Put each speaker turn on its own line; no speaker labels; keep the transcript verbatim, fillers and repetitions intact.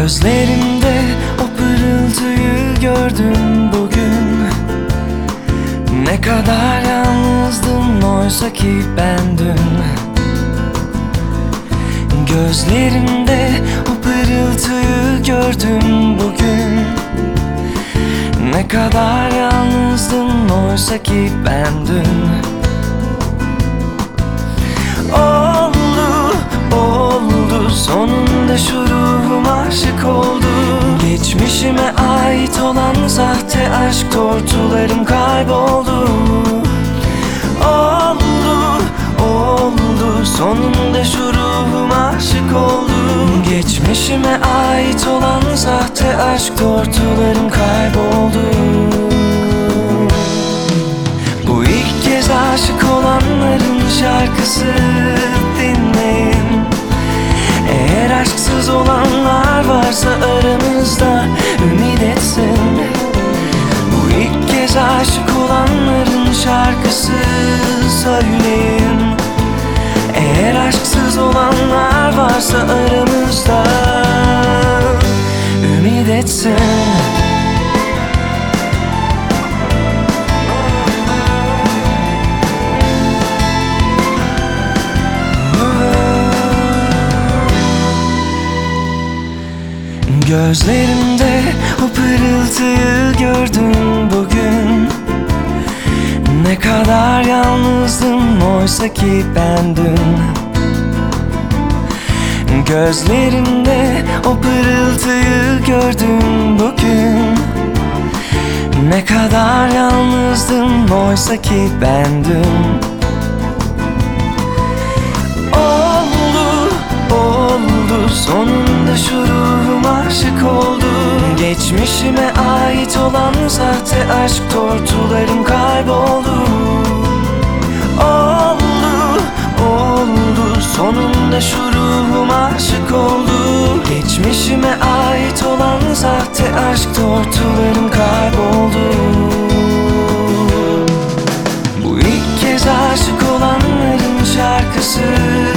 Gözlerimde o pırıltıyı gördüm bugün. Ne kadar yalnızdım oysa ki ben dün. Gözlerimde o pırıltıyı gördüm bugün. Ne kadar yalnızdım oysa ki ben dün. Oldu, oldu, sonunda şu ruhum aşık oldu. Geçmişime ait olan sahte aşk tortularım kayboldu. Oldu, oldu, sonunda şu ruhum aşık oldu. Geçmişime ait olan sahte aşk tortularım kayboldu. Bu ilk kez aşık olanların şarkısı, dinleyin. Eğer aşksız olanlar varsa aramızda, ümit etsin. Bu ilk kez aşık olanların şarkısı, söyleyin. Eğer aşksız olanlar varsa aramızda, ümit etsin. Gözlerimde o pırıltıyı gördüm bugün. Ne kadar yalnızdım oysa ki ben dün. Gözlerimde o pırıltıyı gördüm bugün. Ne kadar yalnızdım oysa ki ben dün. Oldu, oldu, sonunda şu ruhum aşık oldu. Geçmişime ait olan sahte aşk tortularım kayboldu. Oldu, oldu, sonunda şu ruhum aşık oldu. Geçmişime ait olan sahte aşk tortularım kayboldu. Bu ilk kez aşık olanların şarkısı,